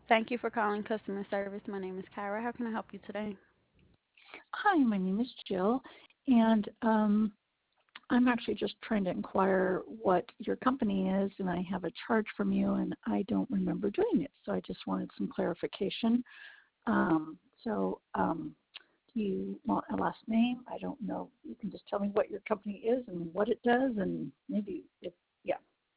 Thank you for calling customer service. My name is Kyra. How can I help you today? Hi, my name is Jill, and I'm actually just trying to inquire what your company is, and I have a charge from you, and I don't remember doing it, so I just wanted some clarification. Um, so, do you want a last name? I don't know. You can just tell me what your company is and what it does, and maybe if yeah.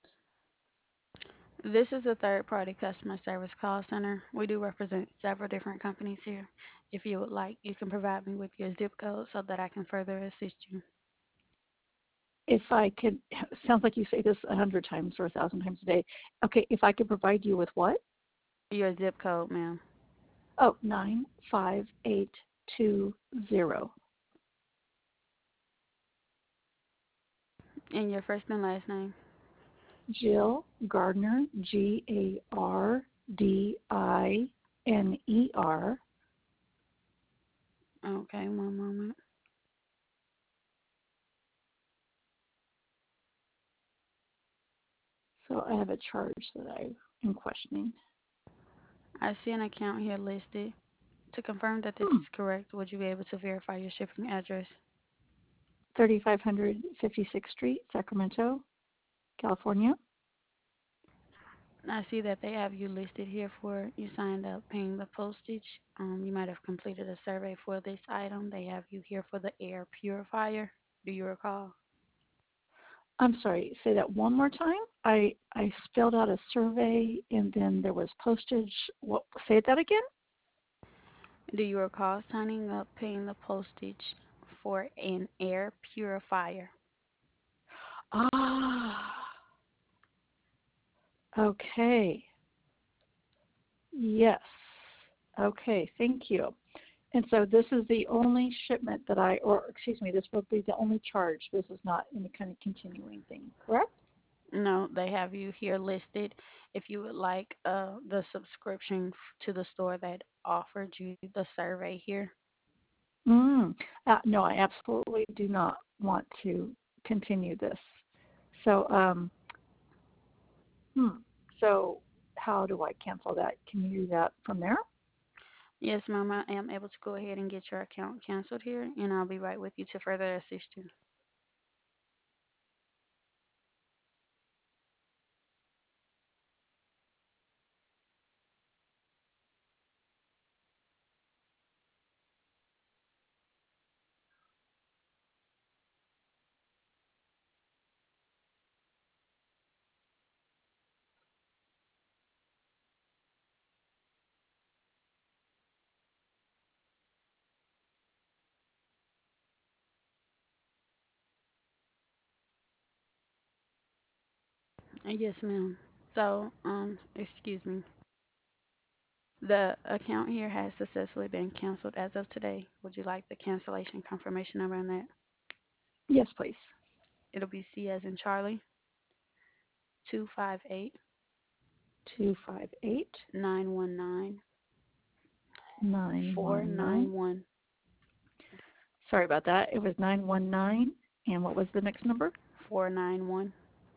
This is a third party customer service call center. We do represent several different companies here. If you would like, you can provide me with your zip code so that I can further assist you. If I could, sounds like you say this 100 times or 1,000 times a day. Okay, if I could provide you with what? Your zip code, ma'am. Oh, 95820. And your first and last name. Jill Gardner, Gardiner. Okay, one moment. So I have a charge that I am questioning. I see an account here listed. To confirm that this Hmm. is correct, would you be able to verify your shipping address? 3500 56th Street, Sacramento, California. I see that they have you listed here for you signed up paying the postage. You might have completed a survey for this item. They have you here for the air purifier. Do you recall? I'm sorry, say that one more time. I spelled out a survey and then there was postage. What, say that again? Do you recall signing up paying the postage for an air purifier? Ah, okay. Yes. Okay, thank you. And so this is the only shipment that or excuse me, this will be the only charge. This is not any kind of continuing thing, correct? No, they have you here listed. If you would like the subscription to the store that offered you the survey here. Mm. No, I absolutely do not want to continue this. So, hmm. So how do I cancel that? Can you do that from there? Yes, ma'am, I am able to go ahead and get your account canceled here, and I'll be right with you to further assist you. Yes, ma'am. So, excuse me. The account here has successfully been canceled as of today. Would you like the cancellation confirmation number on that? Yes, please. It'll be C as in Charlie, 258 258 919 919. 491. Sorry about that. It was 919. And what was the next number? 491.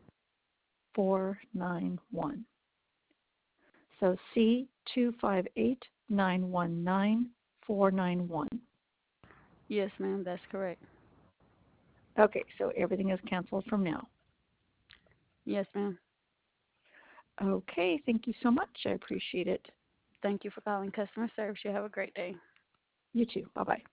491. So C258919 491. Yes, ma'am, that's correct. Okay, so everything is canceled from now. Yes, ma'am. Okay, thank you so much. I appreciate it. Thank you for calling customer service. You have a great day. You too. Bye bye.